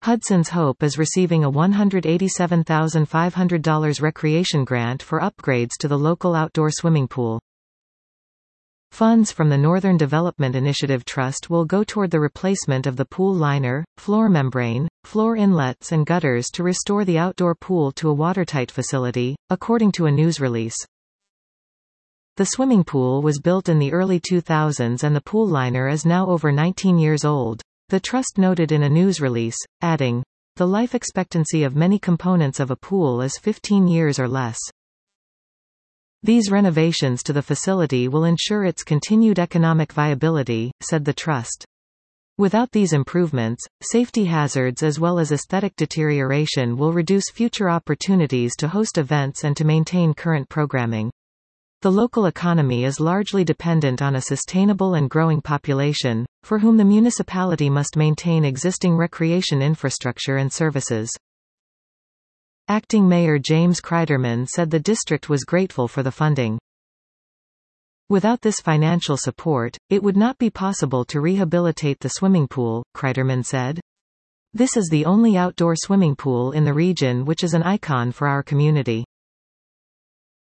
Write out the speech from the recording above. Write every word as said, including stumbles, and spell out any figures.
Hudson's Hope is receiving a one hundred eighty-seven thousand five hundred dollars recreation grant for upgrades to the local outdoor swimming pool. Funds from the Northern Development Initiative Trust will go toward the replacement of the pool liner, floor membrane, floor inlets and gutters to restore the outdoor pool to a watertight facility, according to a news release. The swimming pool was built in the early two thousands and the pool liner is now over nineteen years old, the trust noted in a news release, adding, "The life expectancy of many components of a pool is fifteen years or less." These renovations to the facility will ensure its continued economic viability, said the trust. Without these improvements, safety hazards as well as aesthetic deterioration will reduce future opportunities to host events and to maintain current programming. The local economy is largely dependent on a sustainable and growing population, for whom the municipality must maintain existing recreation infrastructure and services. Acting Mayor James Kreiderman said the district was grateful for the funding. Without this financial support, it would not be possible to rehabilitate the swimming pool, Kreiderman said. This is the only outdoor swimming pool in the region which is an icon for our community.